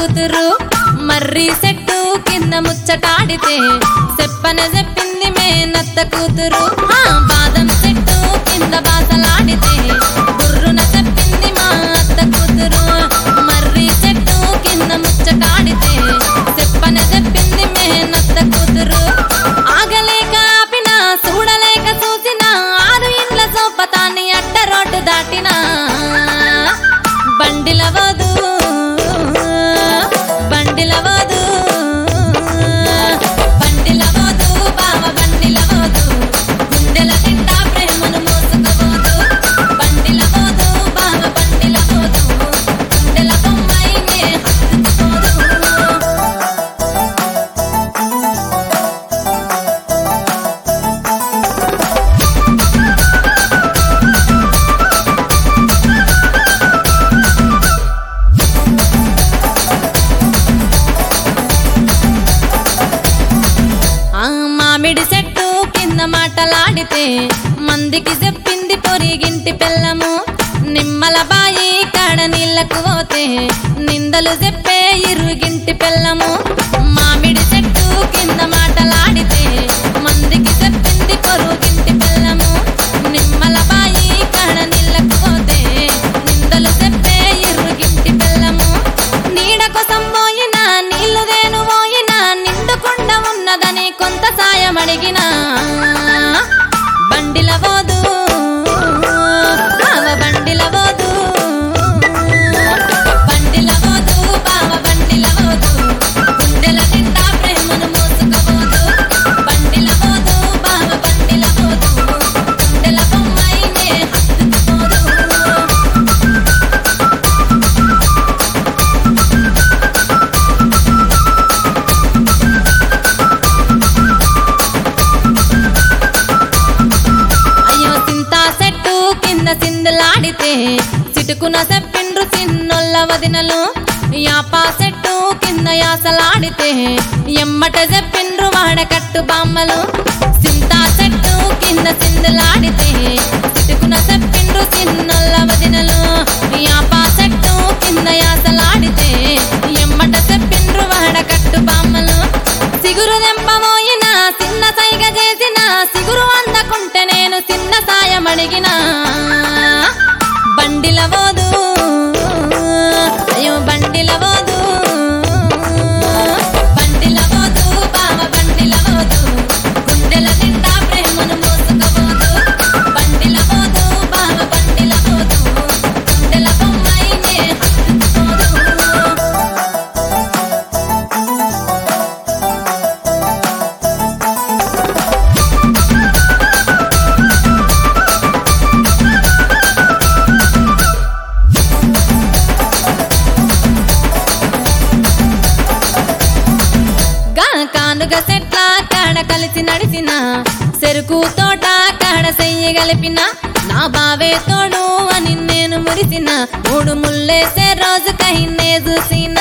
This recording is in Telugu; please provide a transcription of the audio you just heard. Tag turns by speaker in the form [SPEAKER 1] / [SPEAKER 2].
[SPEAKER 1] కూతురు మర్రి చెట్టు కింద ముచ్చటాడితే చెప్పన చెప్పింది మేనత్త కూతురు బాదం చెట్టు కింద బాసలాడితే బుర్రున చెప్పింది మా అత్త కూతురు మర్రి చెట్టు కింద ముచ్చటాడితే చెప్పన చెప్పింది మేనత్త కూతురు ఆగలేక ఆపినా చూడలేక చూసినా ఆరు ఇండ్ల సోపతాన్ని అడ్డ రోడ్డు దాటినా బండిలవదు బండిలవదు బండిలవదు బావ బండిలవదు గుండెల నిండా ప్రేమను మోసుకుపోదు బండిలవదు బావ బండిలవదు గుండెల బొమ్మైనే హత్తుకుపోదు మామిడి చెట్టు కింద మాటలాడితే మందికి చెప్పింది పొరిగింటి పిల్లము నిమ్మల బాయి కాడ నీళ్లకు పోతే నిందలు చెప్పే ఇరుగింటి పిల్లము మామిడి చెట్టు కింద మాటలాడితే మందికి చెప్పింది పొరుగింటి పిల్లము నిమ్మల బాయి కాడ నీళ్లకు పోతే నిందలు చెప్పే ఇరుగింటి పిల్లము నీడ కోసం పోయినా నీళ్లు దేను పోయినా నిండుకుండా ఉన్నదని కొంత సాయం అడిగినా బండిలవదు బావ బండిలవదు బండిలవదు బావ బండిలవదు గుండెల నిండా ప్రేమను మోసుకుపోదు బండిలవదు బావ బండిలవదు గుండెల బొమ్మైనే హత్తుకుపోదు సిందలాడితే సిటుకున చెప్పిండ్రు చిన్నొల్ల వదినలు యాపా చెట్టు కింద యాసలాడితే ఎమ్మట చెప్పిండ్రు వాడకట్టు బామ్మలు సింతా చెట్టు కింద సిందలాడితే సిటుకున చెప్పిండ్రు చిన్నొల్ల వదినలు యాపా చెట్టు కింద యాసలాడితే ఎమ్మట చెప్పిండ్రు వాడకట్టు బామ్మలు సిగురు దెంపమోయిన చిన్న సైగ చేసిన సిగురు అందకుంటే నేను చిన్న సాయం అడిగినా బండిలవదు అయ్యో బండిలవదు బండిలవదు బావ బండిలవదు గుండెల నిండా ప్రేమను మోసుకుపోదు బండిలవదు బావ బండిలవదు గుండెల బొమ్మైనే హత్తుకుపోదు కానుగ చెట్ల కాడ కలిసి నడిచిన చెరుకు తోట కాడ చెయ్యి గలిపిన నా బావే తోడు అని నేను మురిసిన మూడు ముల్లేసే రోజు కహిన్నే చూసిన